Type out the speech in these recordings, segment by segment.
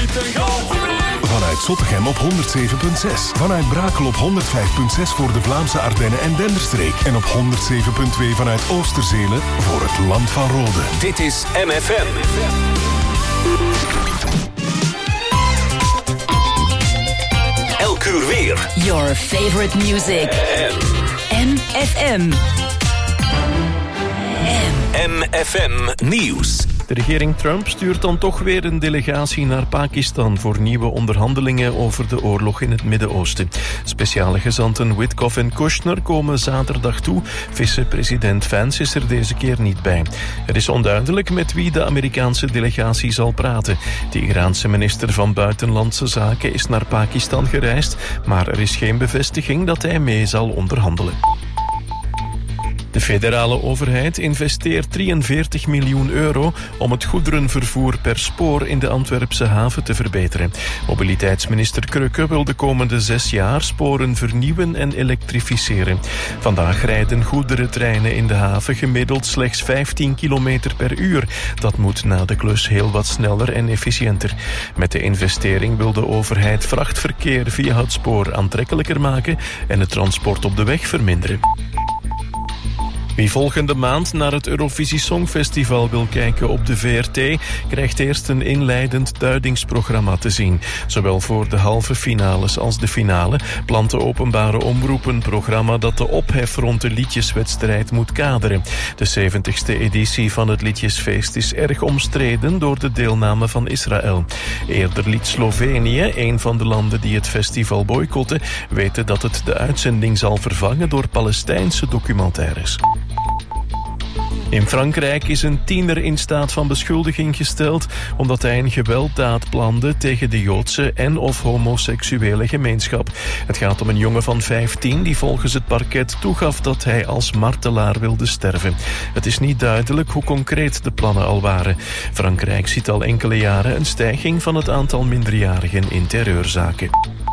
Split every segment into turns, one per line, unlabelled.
Vanuit Zottegem op 107.6. Vanuit Brakel op 105.6 voor de Vlaamse Ardennen en Denderstreek. En op 107.2 vanuit Oosterzelen voor het Land van Rode.
Dit is MFM. Elk uur weer.
Your favorite music. MFM.
MFM Nieuws.
De regering Trump stuurt dan toch weer een delegatie naar Pakistan voor nieuwe onderhandelingen over de oorlog in het Midden-Oosten. Speciale gezanten Witkoff en Kushner komen zaterdag toe. Vice-president Vance is er deze keer niet bij. Het is onduidelijk met wie de Amerikaanse delegatie zal praten. De Iraanse minister van Buitenlandse Zaken is naar Pakistan gereisd, maar er is geen bevestiging dat hij mee zal onderhandelen. De federale overheid investeert 43 miljoen euro om het goederenvervoer per spoor in de Antwerpse haven te verbeteren. Mobiliteitsminister Krökke wil de komende 6 jaar sporen vernieuwen en elektrificeren. Vandaag rijden goederentreinen in de haven gemiddeld slechts 15 kilometer per uur. Dat moet na de klus heel wat sneller en efficiënter. Met de investering wil de overheid vrachtverkeer via het spoor aantrekkelijker maken en het transport op de weg verminderen. Wie volgende maand naar het Eurovisie Songfestival wil kijken op de VRT, krijgt eerst een inleidend duidingsprogramma te zien. Zowel voor de halve finales als de finale plant de openbare omroep een programma dat de ophef rond de liedjeswedstrijd moet kaderen. De 70ste editie van het liedjesfeest is erg omstreden door de deelname van Israël. Eerder liet Slovenië, een van de landen die het festival boycotten, weten dat het de uitzending zal vervangen door Palestijnse documentaires. In Frankrijk is een tiener in staat van beschuldiging gesteld omdat hij een gewelddaad plande tegen de Joodse en of homoseksuele gemeenschap. Het gaat om een jongen van 15 die volgens het parket toegaf dat hij als martelaar wilde sterven. Het is niet duidelijk hoe concreet de plannen al waren. Frankrijk ziet al enkele jaren een stijging van het aantal minderjarigen in terreurzaken.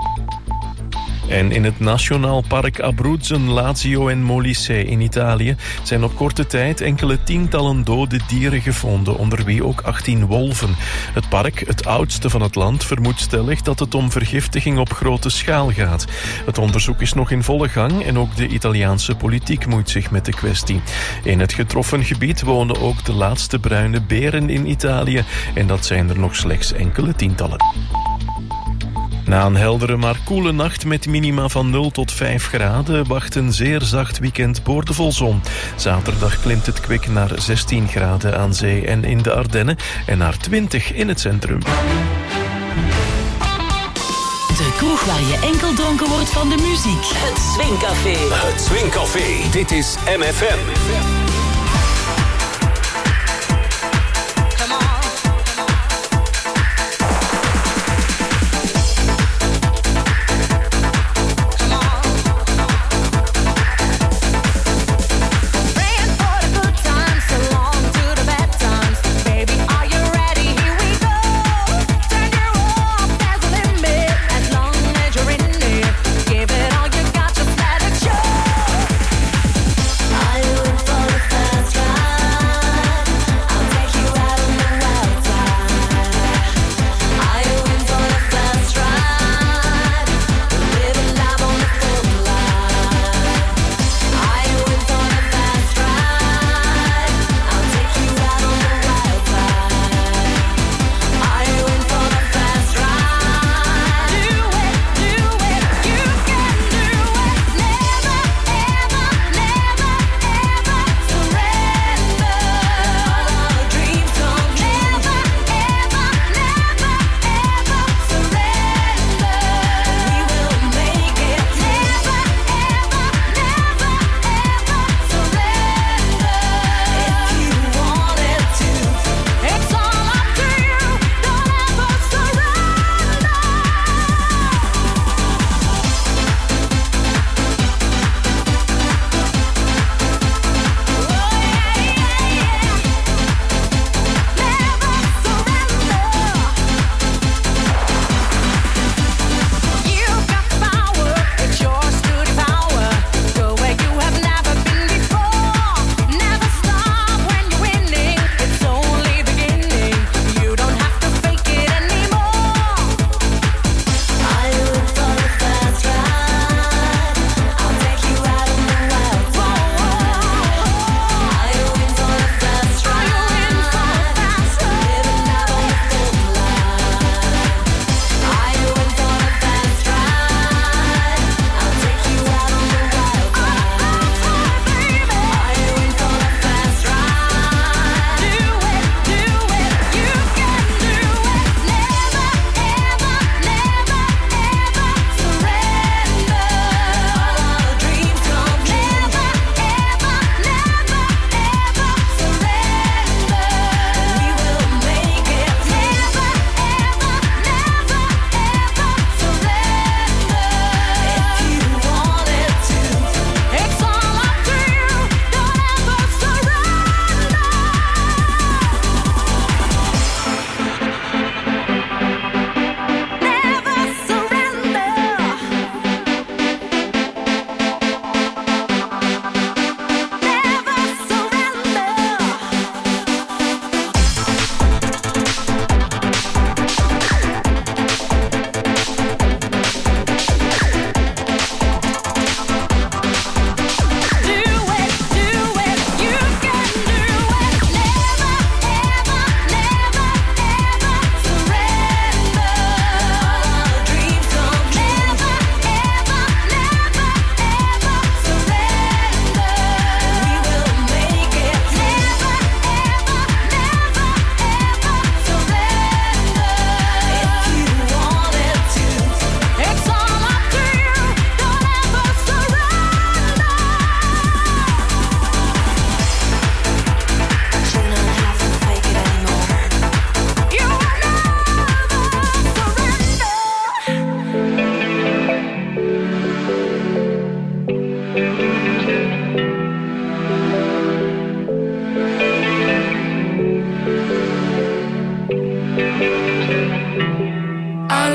En in het Nationaal Park Abruzzen, Lazio en Molise in Italië zijn op korte tijd enkele tientallen dode dieren gevonden, onder wie ook 18 wolven. Het park, het oudste van het land, vermoedt stellig dat het om vergiftiging op grote schaal gaat. Het onderzoek is nog in volle gang en ook de Italiaanse politiek moeit zich met de kwestie. In het getroffen gebied wonen ook de laatste bruine beren in Italië en dat zijn er nog slechts enkele tientallen. Na een heldere maar koele nacht met minima van 0 tot 5 graden wacht een zeer zacht weekend boordevol zon. Zaterdag klimt het kwik naar 16 graden aan zee en in de Ardennen en naar 20 in het centrum.
De kroeg waar je enkel dronken wordt van de muziek. Het Swingcafé.
Het Swingcafé. Dit is MFM.
I went for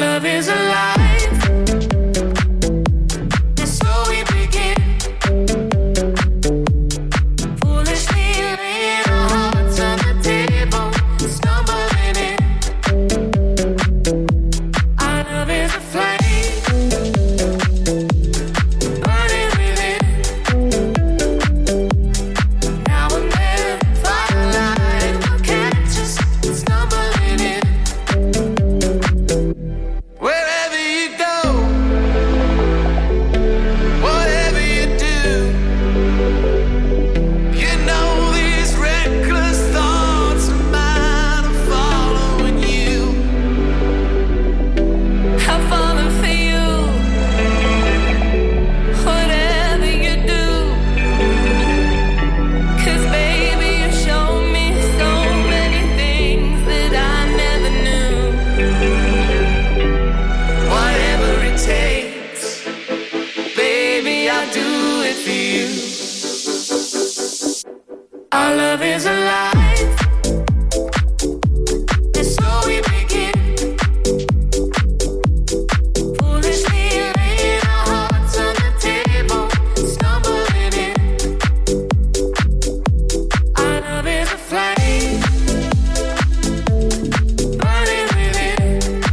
love is alive. And so we begin. Foolishly laying our hearts on the table, stumbling in. Our love is a flame, burning within. Now and then, firelight will catch us stumbling in. Wherever you go, whatever you do, you know these reckless thoughts of mine are following you. I've fallen for you, whatever you do. 'Cause baby, you show me so many things that I never knew. Whatever it takes, baby, I'll do it for you. Our love is alive, and so we begin. Foolishly laying our hearts on the table, stumbling in. Our love is a flame, burning within.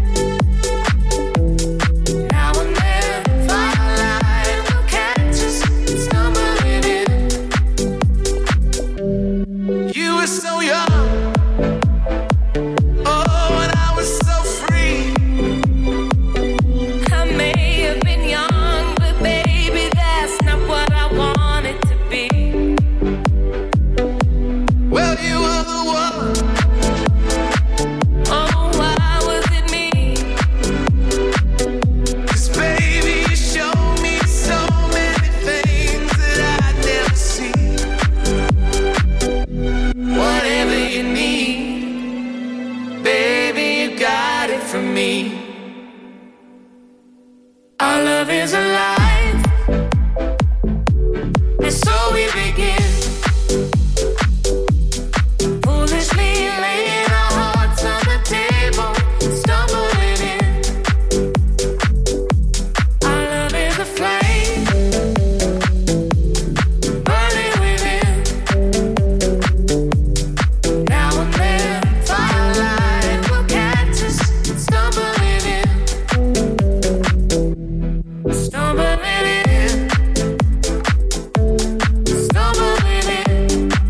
Now and then, firelight will catch us stumbling in. You were so young, oh, and I was so free. I may have been young, but baby, that's not what I wanted to be. Well, you were the one. Oh, why was it me? 'Cause baby, you showed me so many things that I'd never see. Whatever you need, baby, you got it from me. Our love is alive, and so we begin. Foolishly laying our hearts on the table, stumbling in. Our love is a flame, burning within. Now and then, firelight will catch us stumbling in. Stumbling in. Stumbling in.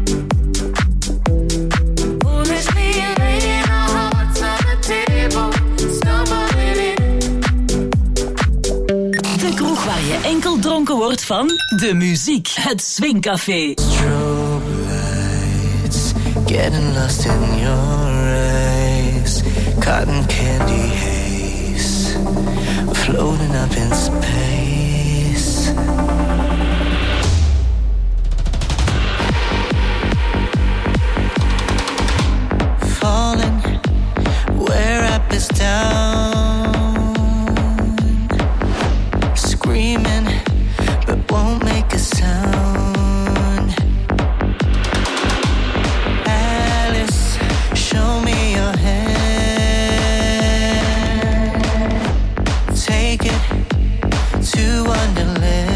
Foolishly laying our hearts on the table, stumbling in.
De kroeg waar je enkel dronken wordt van de muziek. Het Swingcafé.
Strobe lights, getting lost in your eyes. Cotton candy haze, floating up in space. Falling where I bliss down, screaming but won't make a sound. Alice, show me your hand. Take it to Wonderland.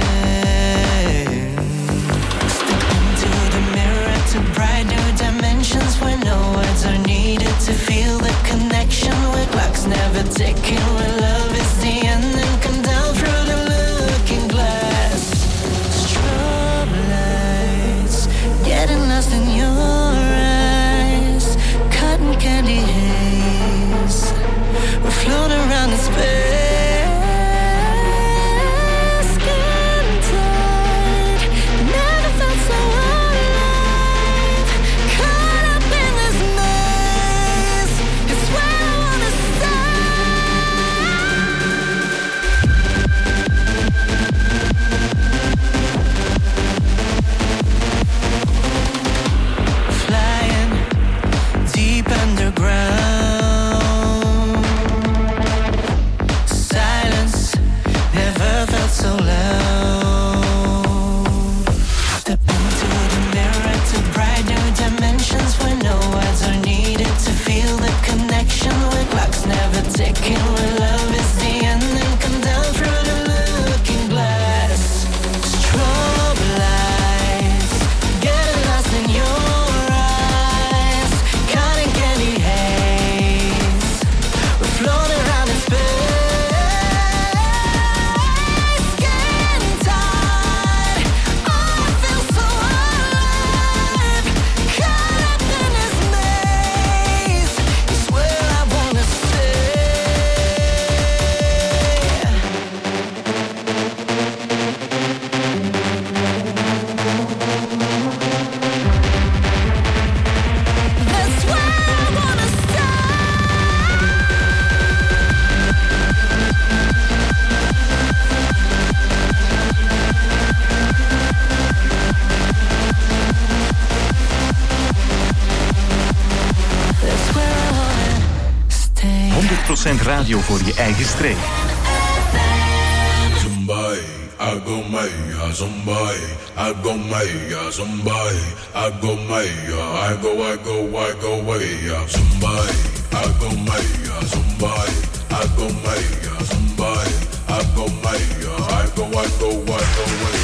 Step into the mirror to bright new dimensions where no words are needed to feel the connection. Where clocks never ticking, where love is the end and come down through the looking glass. Strobe lights, getting lost in your eyes. Cotton candy haze, we float around in space. Skin tight, never felt so alive. Caught up in this maze, it's where I wanna stay.
100% radio voor je eigen streek.
Zumbai, I go maya, zumbai, I go maya, zumbai, I go maya, I go maya, zumbai, I go maya, zumbai, I go maya, zumbai, I go maya, I go maya.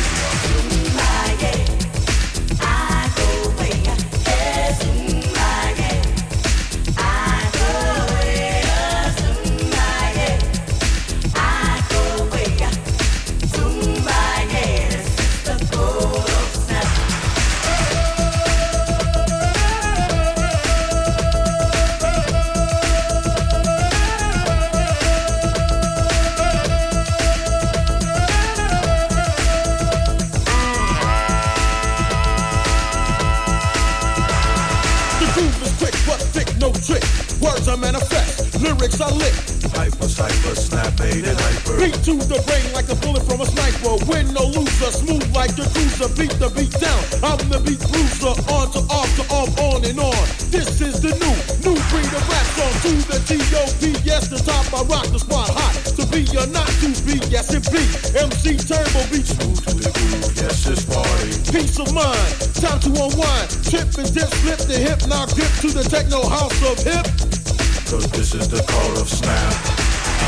Words I manifest, lyrics I lick.
Hyper, snap, made and hyper.
Beat to the brain like a bullet from a sniper. Win no loser, smooth like the cruiser. Beat the beat down, I'm the beat bruiser. On to off, on and on. This is the new breed of rap song. To the T.O.P. Yes, the top I rock the spot hot. To be or not to be, yes it be. MC Turbo beat
smooth to the groove, yes it's party.
Peace of mind, time to unwind. Trip and dip, flip the hip, knock dip to the techno house of hip.
Cause this is the call of snap.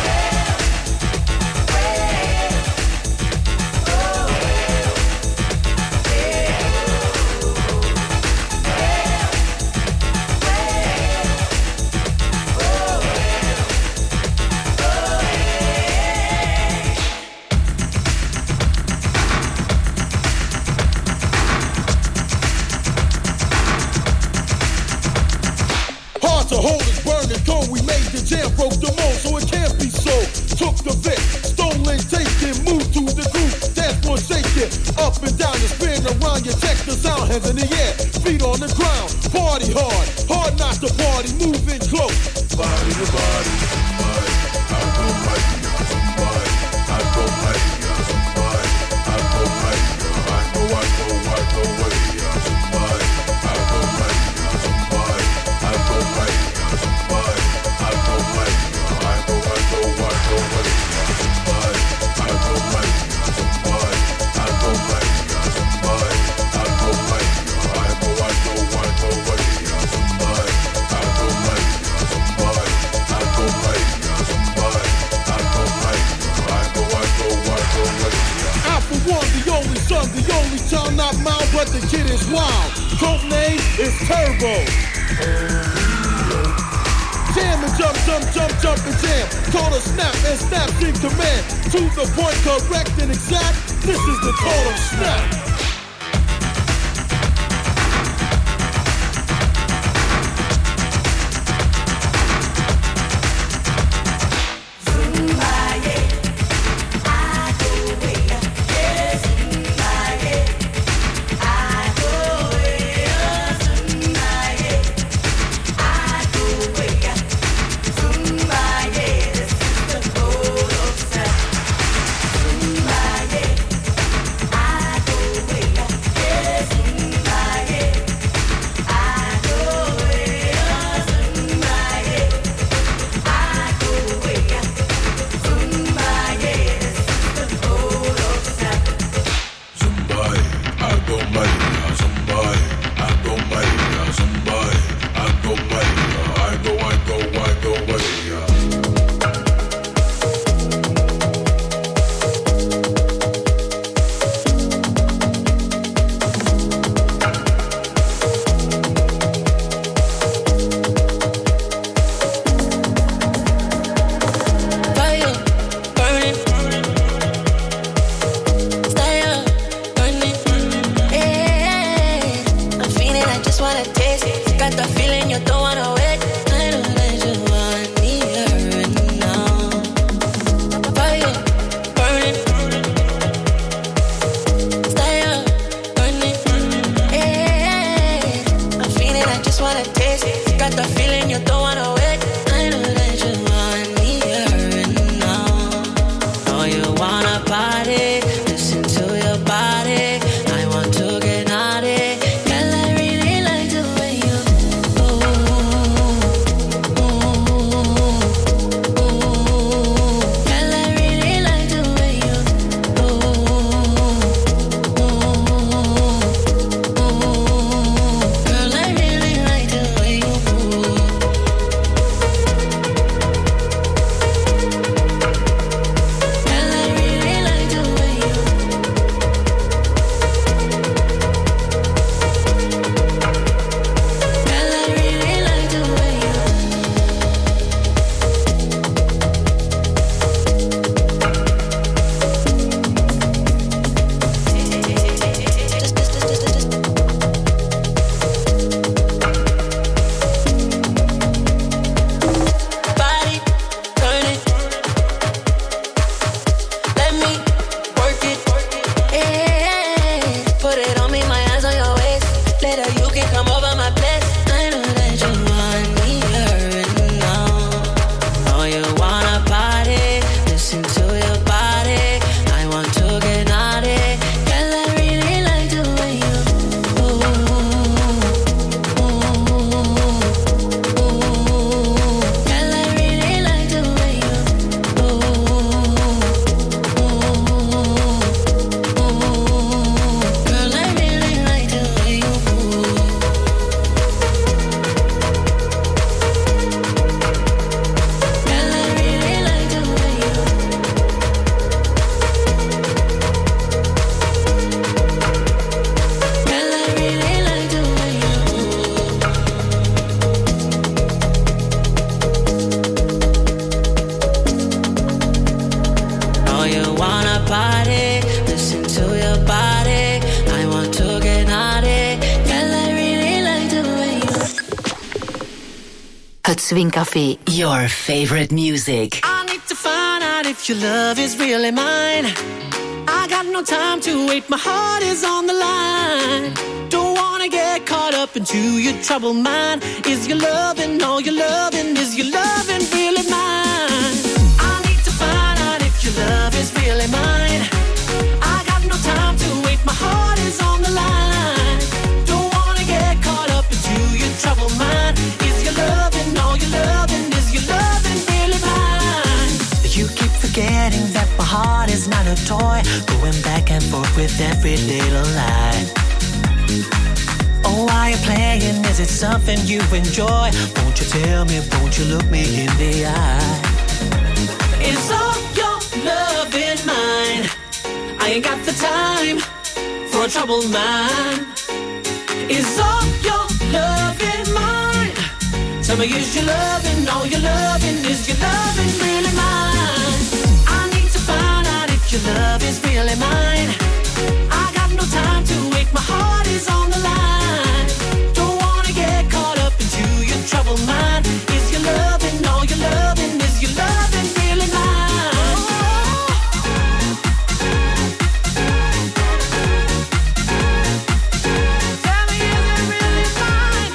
To hold is burning cold, we made the jam, broke the mold, so it can't be sold. Took the Vic, stolen, taken, moved to the groove, dance floor shaking, up and down and spin around, you check the sound, hands in the air, feet on the ground, party hard not to party, moving close.
Body to body, somebody, I go mighty, somebody, I go mighty, somebody, I go mighty, I go way, somebody, I go mighty, somebody, I go mighty.
The only child not mine, but the kid is wild. Code name is Turbo. Jam and jump and jam. Call a snap and snap in command. To the point, correct and exact. This is the call of snap.
body, listen to your body. I want to get naughty, girl, I really like the way you...
Het Swing Café, your favorite music.
I need to find out if your love is really mine. I got no time to wait, my heart is on the line. Don't wanna get caught up into your troubled mind. Is your loving all your loving? Is your loving really mine? I need to find out if your love is really mine. I got no time to wait, my heart is on the line. Don't wanna get caught up into your troubled mind. Is your loving all your loving? Is your loving really mine? You keep forgetting that my heart is not a toy, going back and forth with every little lie. Oh, why you playing? Is it something you enjoy? Won't you tell me, won't you look me in the eye? Is all your love in mine? I ain't got the time for a troubled mind. Is all your love in mine? Tell me, is your loving all your loving? Is your loving really mine? I need to find out if your love is really mine. I got no time to wait, my heart is on the line. Don't wanna get caught up into your troubled mind. Is your loving all your loving? Is your loving really mine? Tell me, is it really mine?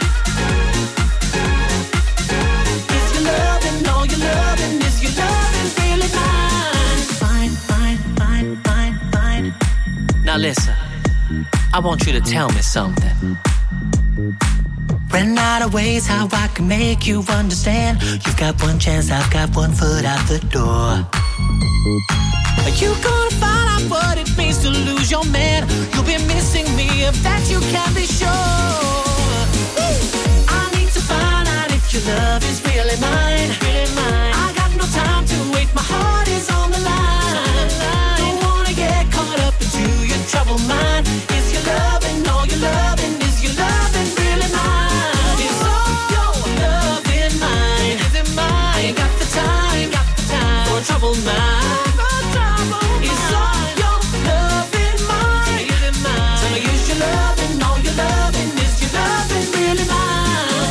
Is your loving all your loving? Is your loving really mine? Fine, fine, fine, fine, fine. Now listen, I want you to tell me something. Ran out of ways how I can make you understand. You've got one chance, I've got one foot out the door. Are you gonna find out what it means to lose your man? You'll be missing me, of that you can be sure. I need to find out if your love is really mine. Really mine. I got no time to wait, my heart is on the line. Don't wanna get caught up into your troubled mind. Is your loving all your loving? Is your loving really mine? Is all your loving mine? Is it mine? I ain't got the time for a troubled mind. Is all your loving mine? Is it mine? Tell me, is your loving all your loving? Is your loving really mine?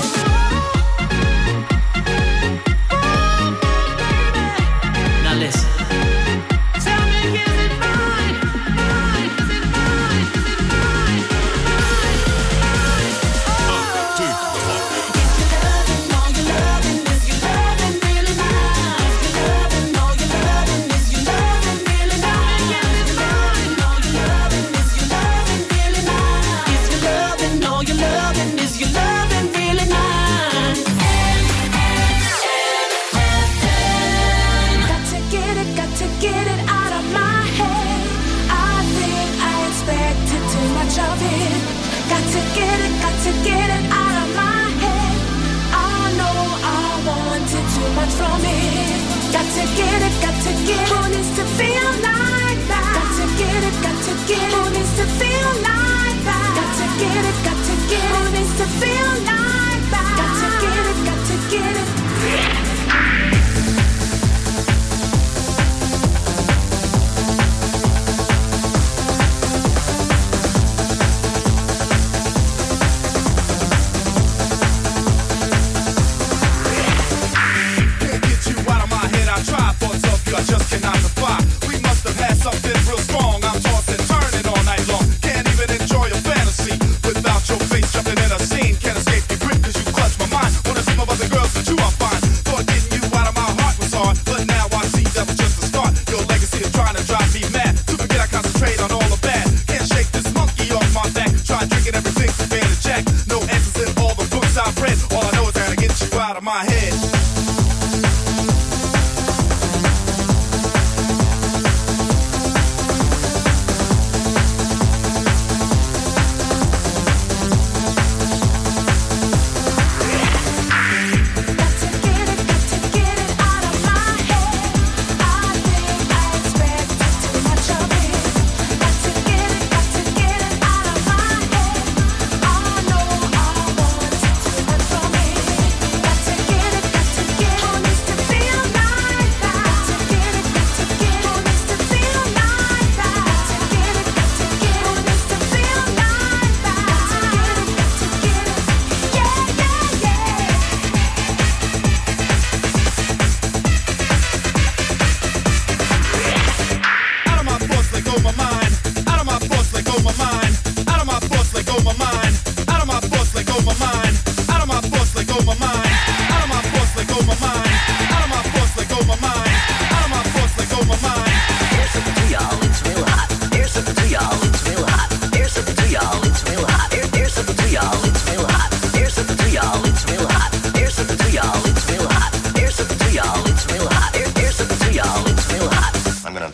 Now listen. Tell me, is it mine? Mine? Is it mine? Is it mine? Is your loving all your loving? Is your loving really mine? Is your loving all your loving?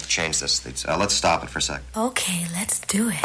change this. Let's stop it for a sec.
Okay, let's do it.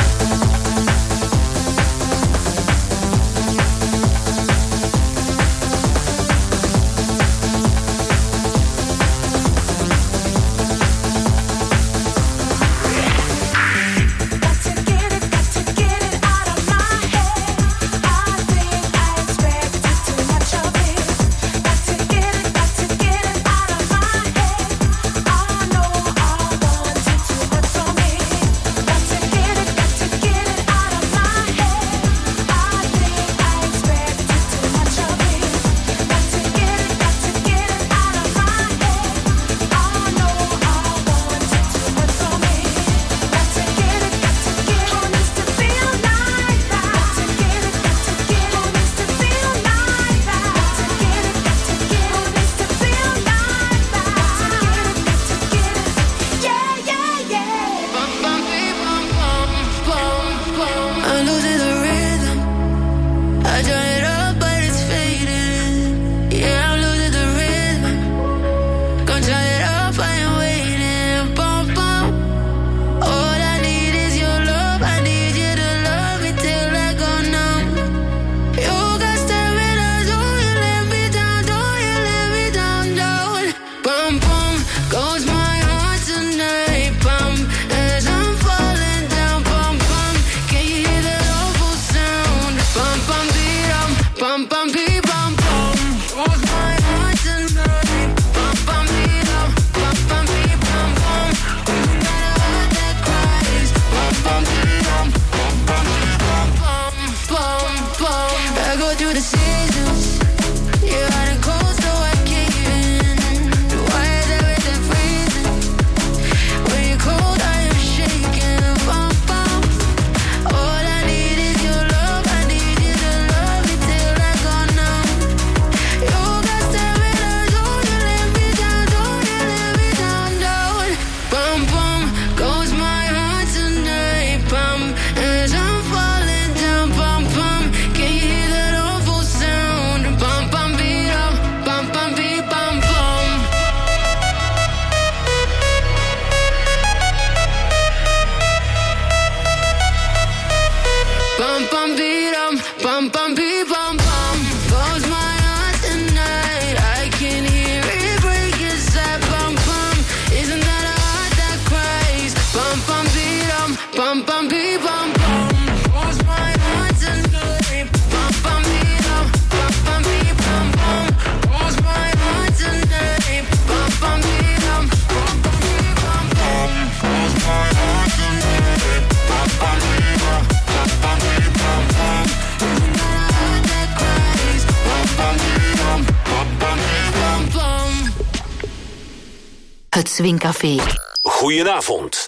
Het Swingcafé.
Goedenavond.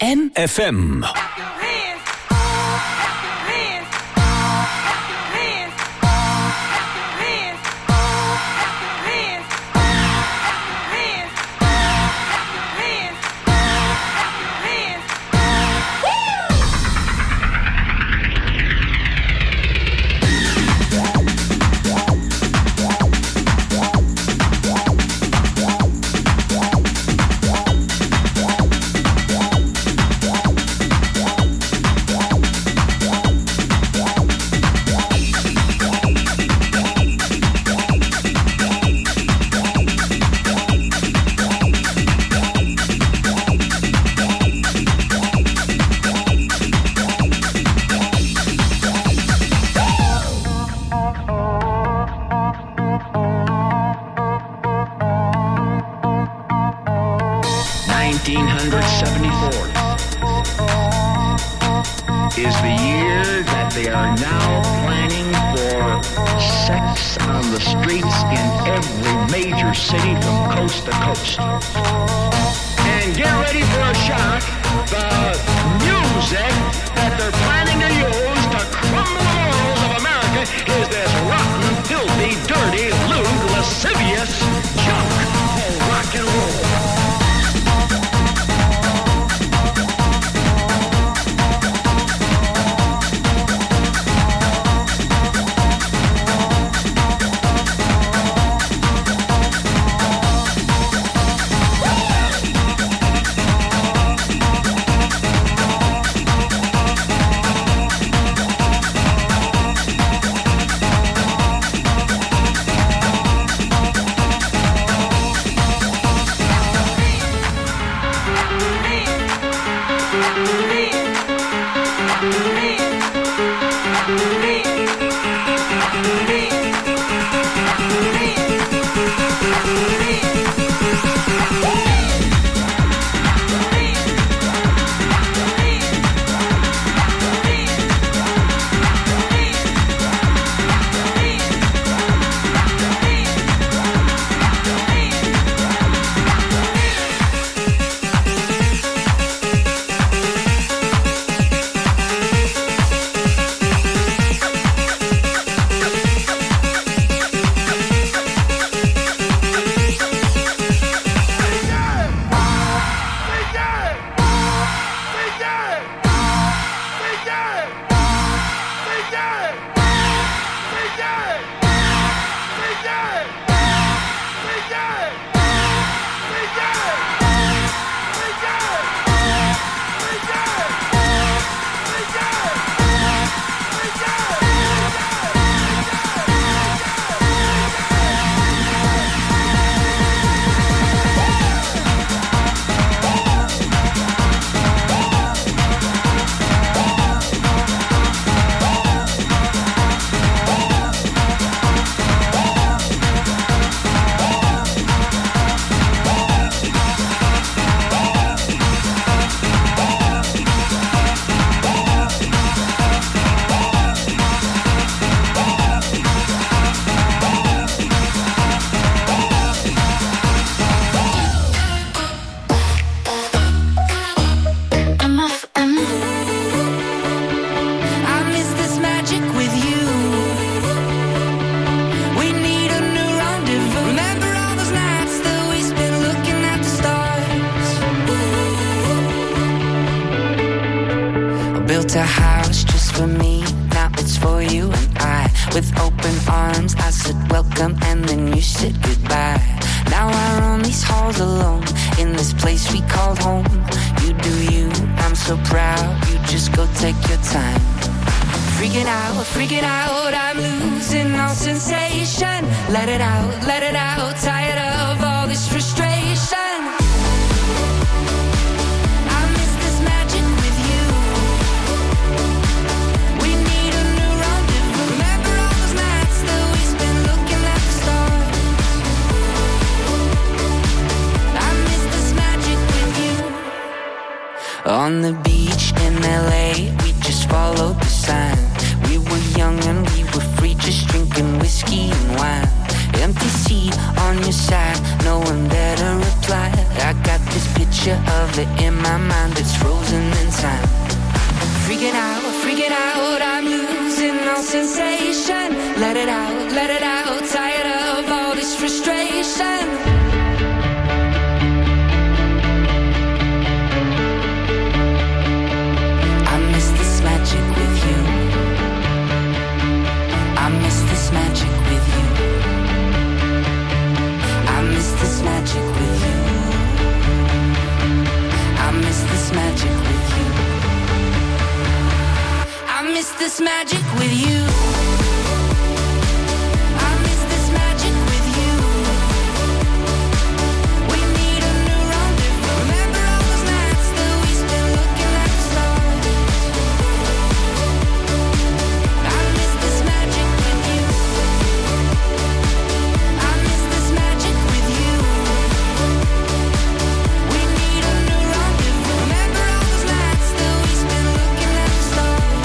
FM.
Is the year that they are now planning for sex on the streets in every major city from coast to coast. And get ready for a shock. The music that they're planning to use to crumble the morals of America is this rotten, filthy, dirty, lewd, lascivious junk called rock and roll.
built a house just for me. Now it's for you and I. With open arms I said welcome and then you said goodbye. Now I roam these halls alone in this place we called home. You do you, I'm so proud. You just go take your time. Freaking out, I'm losing all sensation. Let it out, tired of all this frustration. I miss this magic with you. We need a new rendezvous. Remember all those nights that we spent looking at the stars. I miss this magic with you. On the beach in LA, we just followed the sign. We were young and we were free, just drinking whiskey and wine. Empty seat on your side, no one there to reply. I got this picture of it in my mind that's frozen in time. Freaking out, I'm losing all sensation. Let it out, tired of all this frustration. I miss this magic with you. I miss this magic with you. I miss this magic with you. I miss this magic with you. I miss this magic with you. I miss this magic with you. We need a new rendezvous. Remember all those nights that we spent looking at the stars. I miss this magic with you. I miss this magic with you. We need a new rendezvous. Remember all those nights that we spent looking at the stars.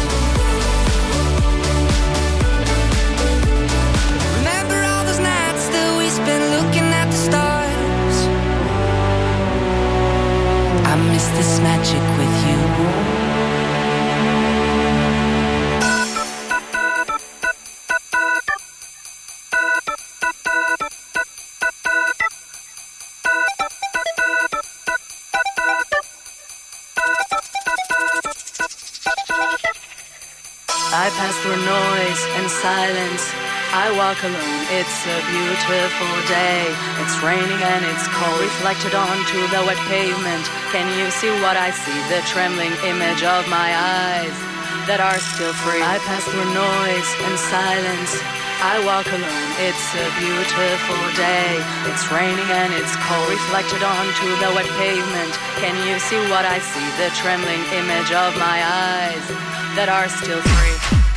Remember all those nights that we spent looking at the stars. I miss this magic with you.
I pass through noise and silence. I walk alone, it's a beautiful day. It's raining and it's cold, reflected onto the wet pavement. Can you see what I see? The trembling image of my eyes that are still free. I pass through noise and silence. I walk alone, it's a beautiful day. It's raining and it's cold, reflected onto the wet pavement. Can you see what I see? The trembling image of my eyes that are still free.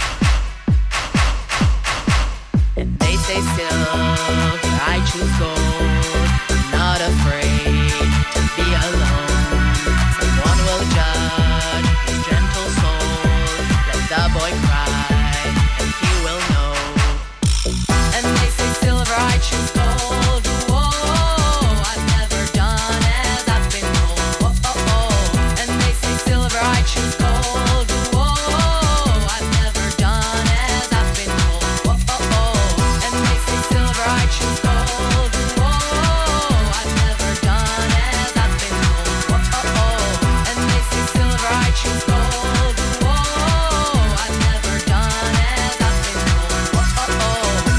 And they say still, I choose gold. I'm not afraid to be alone. Someone will judge his gentle soul. Let the boy cry, and he will know. And they say silver, I choose gold. Whoa, I've never done as I've been told. Oh, oh, oh. And they say silver, I choose gold. Whoa, I've never done as I've been told. Oh, oh, oh. And they say silver, I choose gold. Whoa, I've never done as I've been told. Oh, oh, oh. And they say silver, I choose gold. Whoa, I've never done as I've been told. Oh, oh, oh.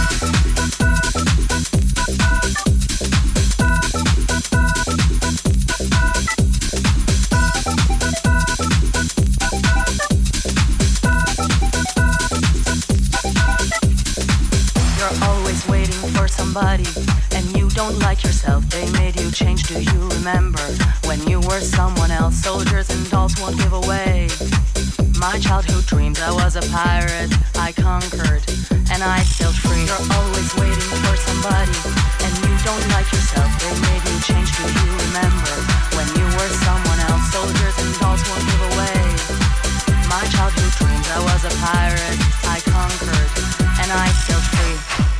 You're always waiting for somebody, and you don't like yourself. They made you change, do you remember? When you were someone else, soldiers and dolls won't give away. My childhood dreams, I was a pirate, I conquered, and I sailed free. You're always waiting for somebody, and you don't like yourself. They made you change, do you remember? When you were someone else, soldiers and dolls won't give away. My childhood dreams, I was a pirate, I conquered, and I sailed free.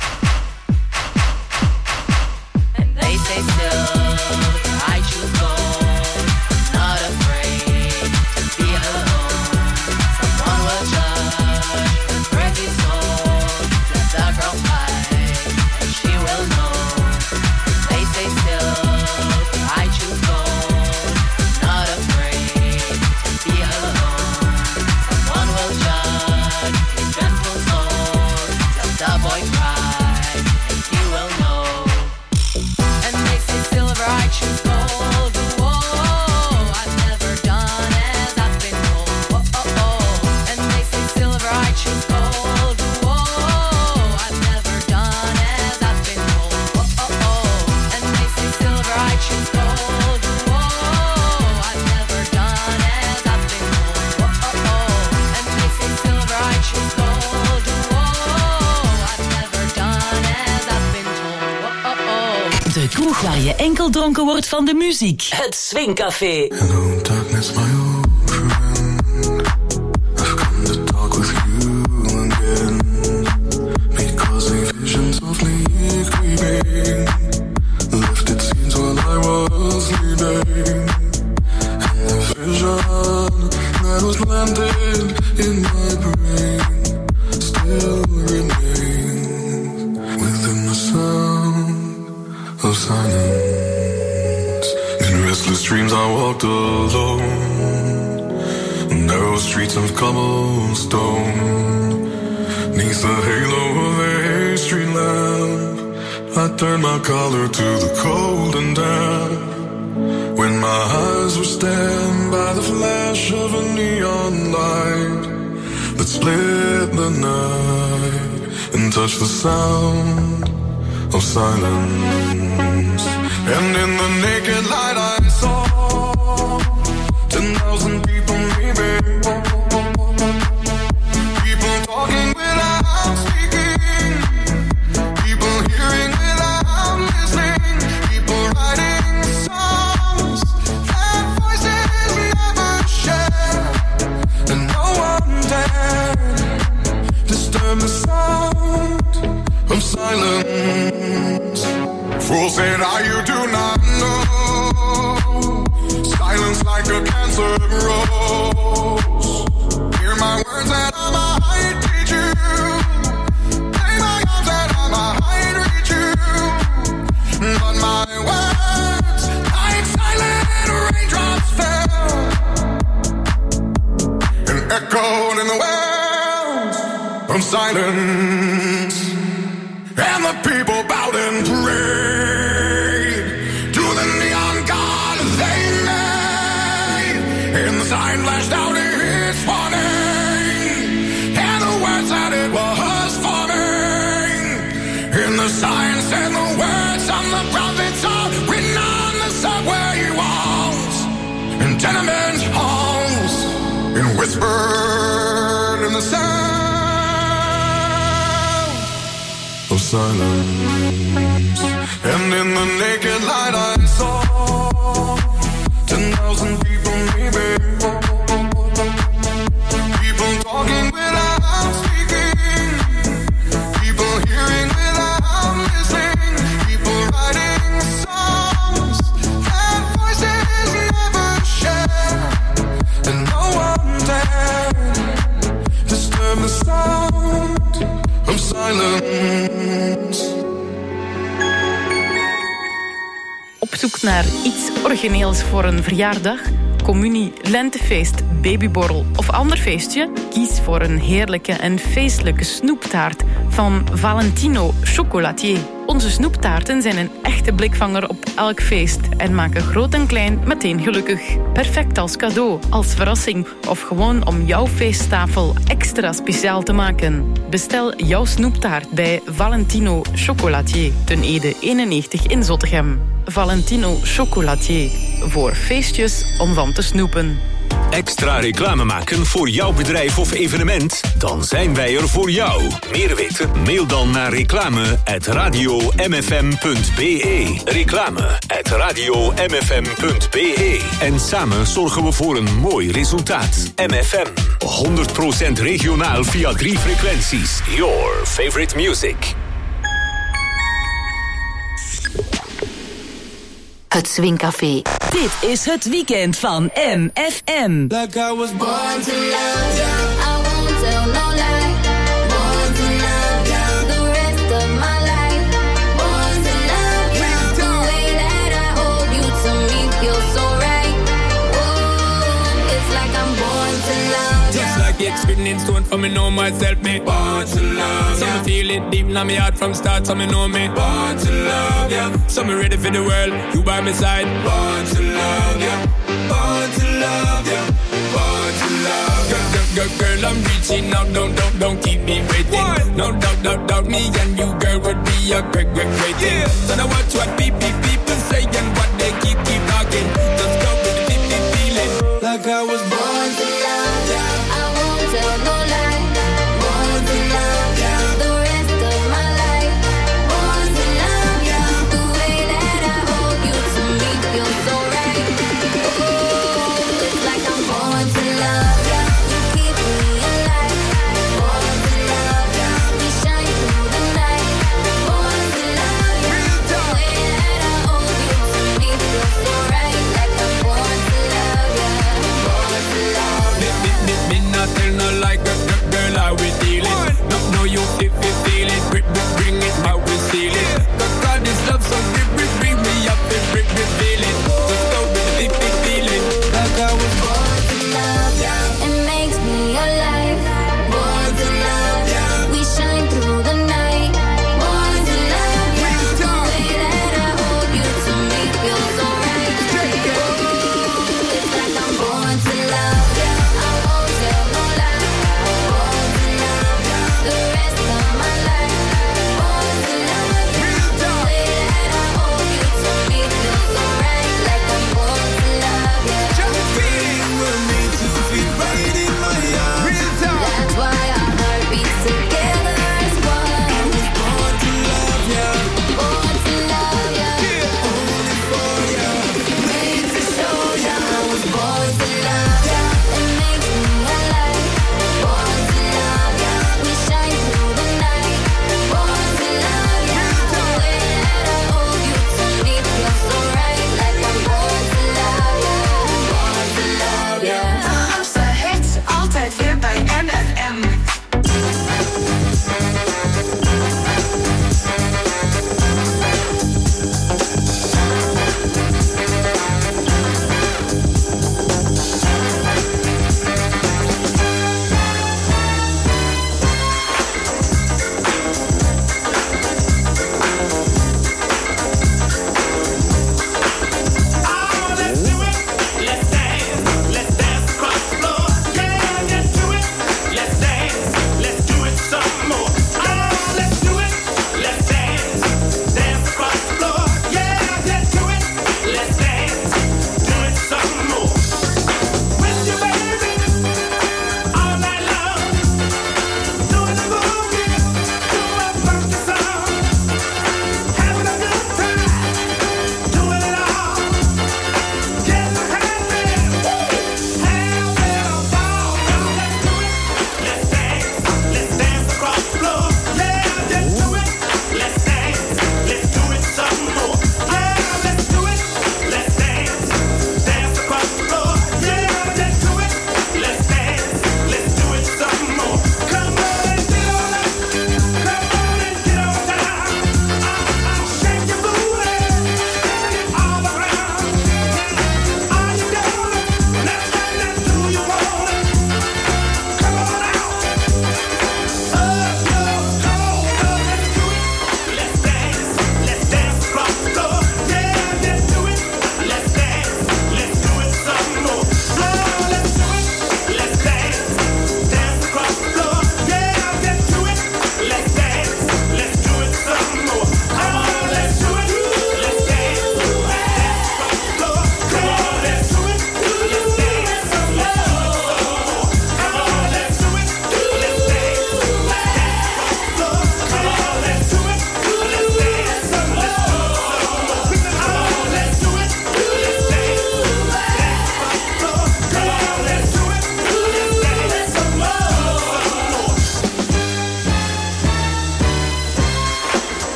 And they say still, I choose gold. I'm not afraid to be alone. Someone will judge the crazy soul. Let the girl fight, and she will know. They say still, I choose
kroeg waar je enkel dronken wordt van de muziek. Het Swingcafé.
Hello darkness, my old friend. I've come to talk with you again. Because a vision softly creeping left its scenes while I was sleeping. And the vision that was planted in my brain still remains within the sound of silence. In restless dreams I walked alone, narrow streets of cobblestone. Neath the halo of a street lamp, I turned my collar to the cold and damp. When my eyes were stabbed by the flash of a neon light that split the night and touched the sound of silence. And in the naked light I saw 10,000 people maybe, people talking without speaking, people hearing without listening, people writing songs that voices never share, and no one dared disturb the sound of silence. Fool said, you do not know. Silence like a cancer grows. Hear my words that I might teach you. Play my arms that I might reach you. But my words, like silent raindrops fell and echoed in the wells of silence. And the people bowed and prayed to the neon god they made. And the sign flashed out its warning, and the words that it was forming. And the sign said the words on the prophets are written on the subway walls and tenement halls, and whispered in the sound of silence. And in the naked light I saw 10,000 people maybe, people talking without speaking, people hearing without listening, people writing songs that voices never share, and no one dared disturb the sound of silence.
Op zoek naar iets origineels voor een verjaardag, communie, lentefeest, babyborrel of ander feestje? Kies voor een heerlijke en feestelijke snoeptaart van Valentino Chocolatier. Onze snoeptaarten zijn een echte blikvanger op elk feest en maken groot en klein meteen gelukkig. Perfect als cadeau, als verrassing of gewoon om jouw feesttafel extra speciaal te maken. Bestel jouw snoeptaart bij Valentino Chocolatier, ten Ede 91 in Zottegem. Valentino Chocolatier, voor feestjes om van te snoepen.
Extra reclame maken voor jouw bedrijf of evenement? Dan zijn wij er voor jou. Meer weten? Mail dan naar reclame@radiomfm.be. Reclame@radiomfm.be. En samen zorgen we voor een mooi resultaat. MFM, 100% regionaal via 3 frequenties. Your favorite music.
Het Swingcafé. Dit is het weekend van MFM.
Like I was born to love you, I won't tell no lie. Born to love you, the rest of my life. Born to love you, the way that I hold you to me feels so right. Whoa, it's like I'm born to love you.
Just like it's written in stone for me know myself, me born to love you. So me feel it deep in my heart from start, so me know me born to love you. So me ready for the world, you by my side. Born to love you, born to love you, born to love you. Girl, I'm reaching out, don't keep me waiting. No doubt, me and you, girl, would be a great thing. So now watch what people say and what they keep talking. Just go with the feeling.
Like I was born to love you, I won't tell no lie. Born to love you, the rest of my life. Born to love you, the way that I hold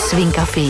Swingcafé.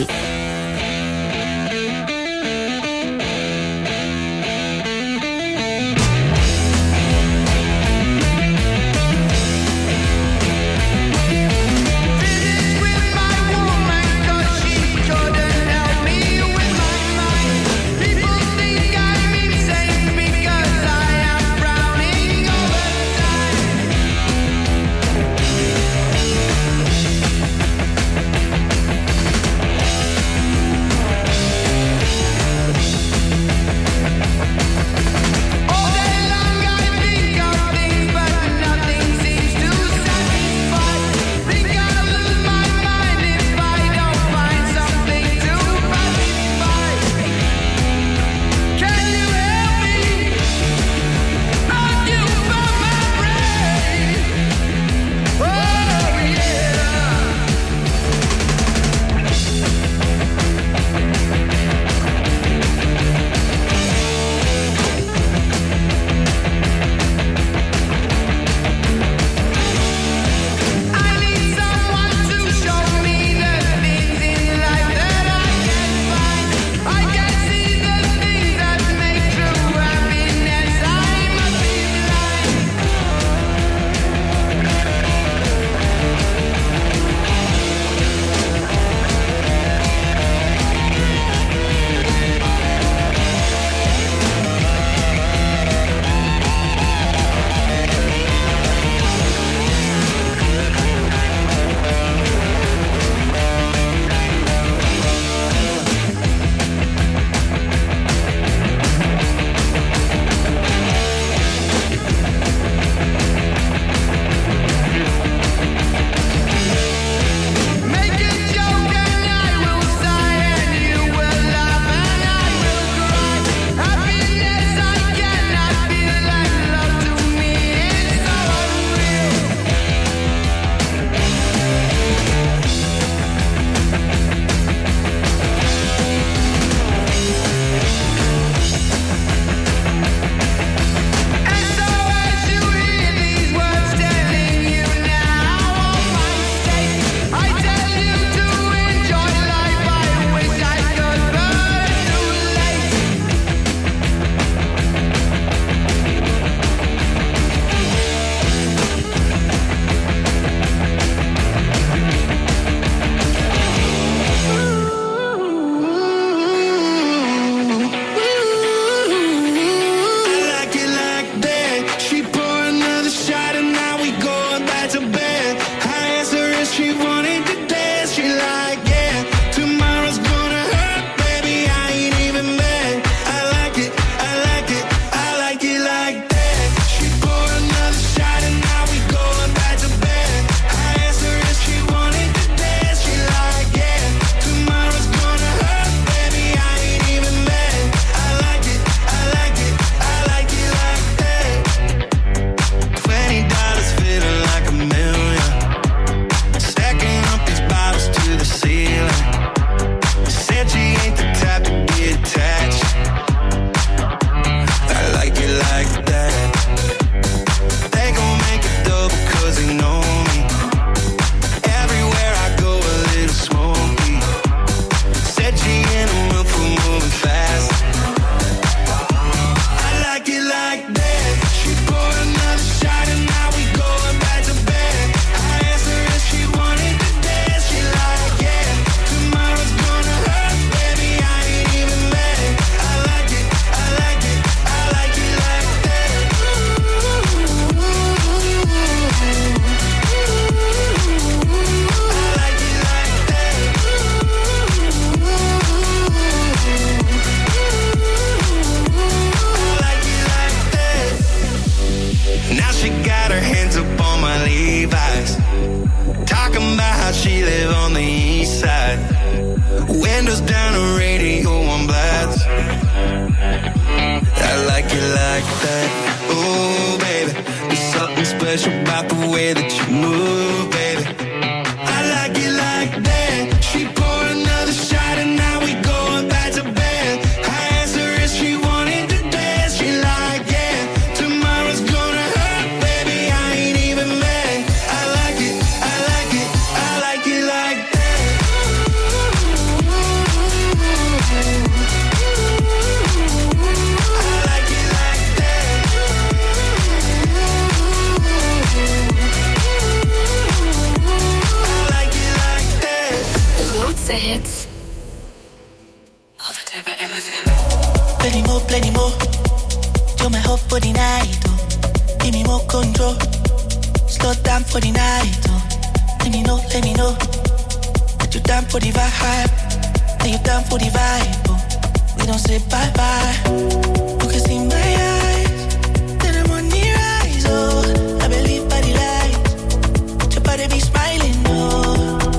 Hits. All the time I MFM. Plenty more. You're my hope for the night. Oh. Give me more control. Slow down for the night. Oh. Let me know. That you down for the vibe. That you down for the vibe. Oh. We don't say bye bye. You can see my eyes. Then I'm on the rise. Oh, I believe by the light. Your body be smiling. Oh.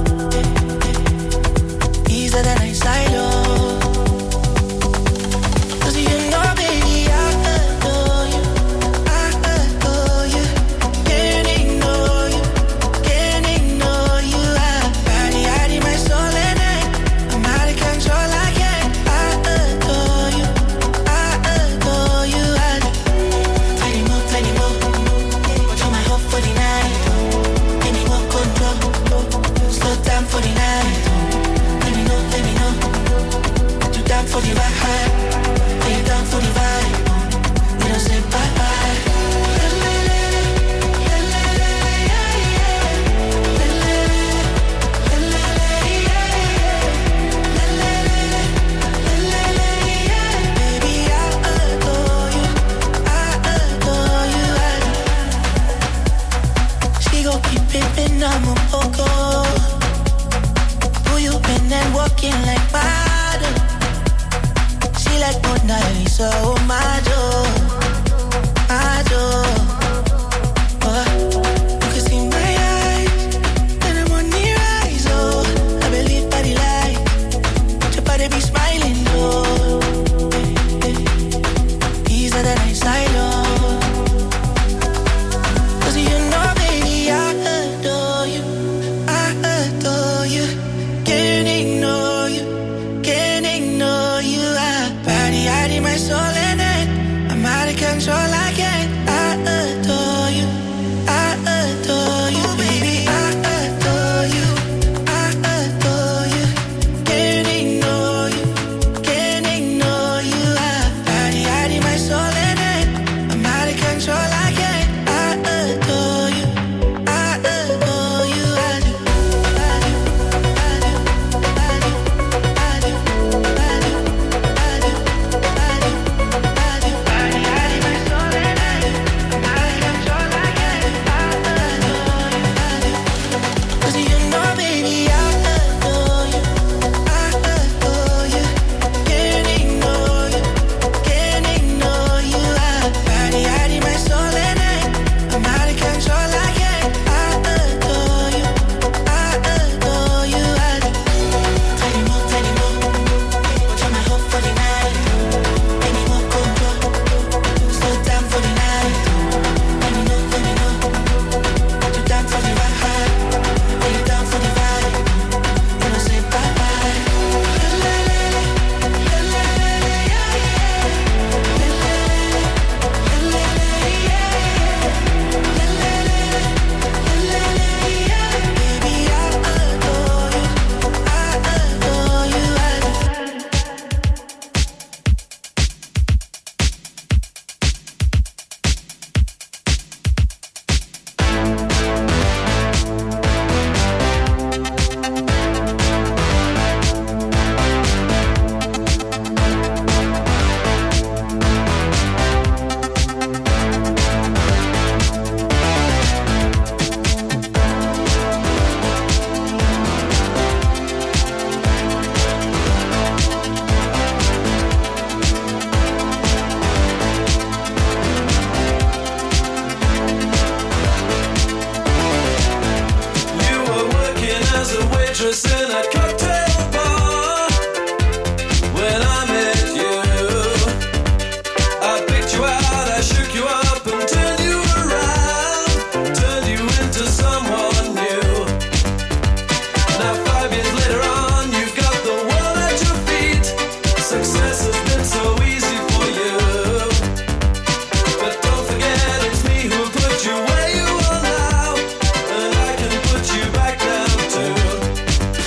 Easier than I silo. Cause you know, baby, I adore you. Can't ignore you. I body, my soul and I'm out of control, I can't. I adore you. Plenty more. You're my hope for the night. Give me more control. Slow down for the night. Let me know. That you down for the vibe. Are you down for the vibe? We don't say bye-bye. Baby, I adore you. She gon' keep pimpin', I'm a poco. Who you been and walking like model? She like Mona Lisa, oh my joy. You can see my eyes, and I'm on the rise, oh. I believe by the light, your body be smiling, oh. Easier than I silo. Cause you know, baby, I adore you. Can't ignore you. I body, my soul and I'm out of control, I can't. I adore you, baby, I adore you. Can't ignore you. I body, my soul and I'm out of control, I can't. I adore you. I do. Cause you know, baby, I adore you. Can't ignore you. I body, my soul and I'm out of control, I can't. I adore you. I do. Plenty more. You're my hope for the night. Give me more control. Slow down for the night. Let me know. That you down for the vibe. Are you down for the vibe? You don't say bye-bye. Baby, I adore you.
You were working as a waitress in a cocktail